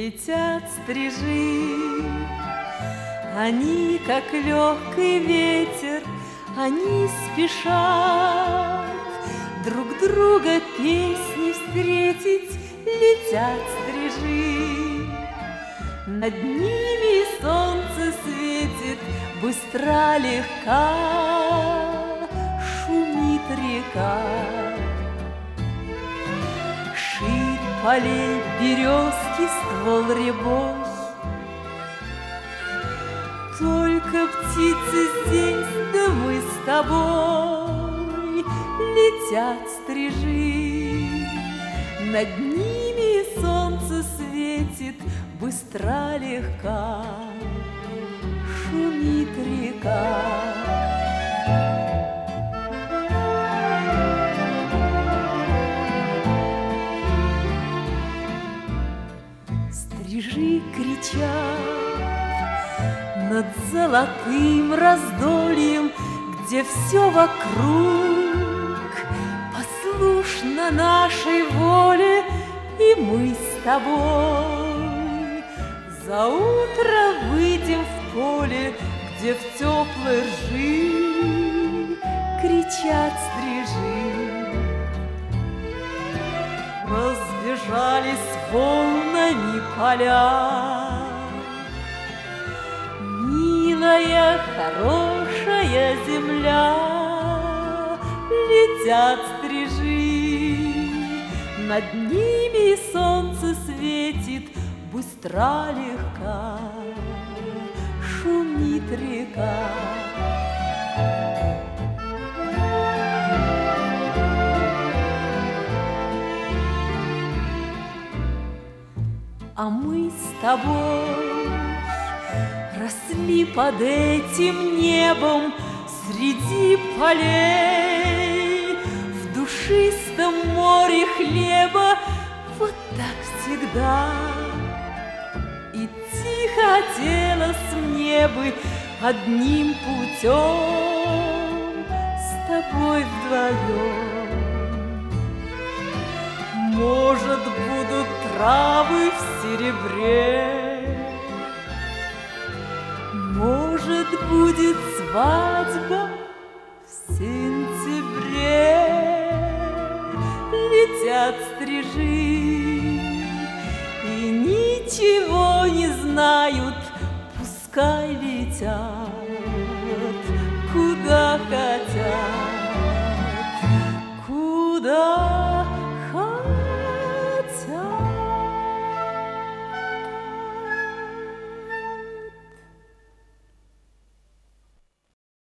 Летят стрижи, они, как легкий ветер, они спешат друг друга песни встретить. Летят стрижи, над ними солнце светит, быстра, легка шумит река. Ширь полей березки ствол рябой, только птицы здесь, да мы с тобой. Летят стрижи, над ними солнце светит, быстра, легка шумит река. Стрижи кричат над золотым раздольем, где все вокруг послушно нашей воле, и мы с тобой за утро выйдем в поле, где в теплой ржи кричат стрижи. Разбежались волнами поля, милая, хорошая земля. Летят стрижи, над ними солнце светит, быстра, легка шумит река. А мы с тобой росли под этим небом среди полей, в душистом море хлеба, вот так всегда. Идти хотелось мне бы одним путем с тобой вдвоем. Может, будут травы в серебре, может, будет свадьба в сентябре. Летят стрижи и ничего не знают, пускай летят.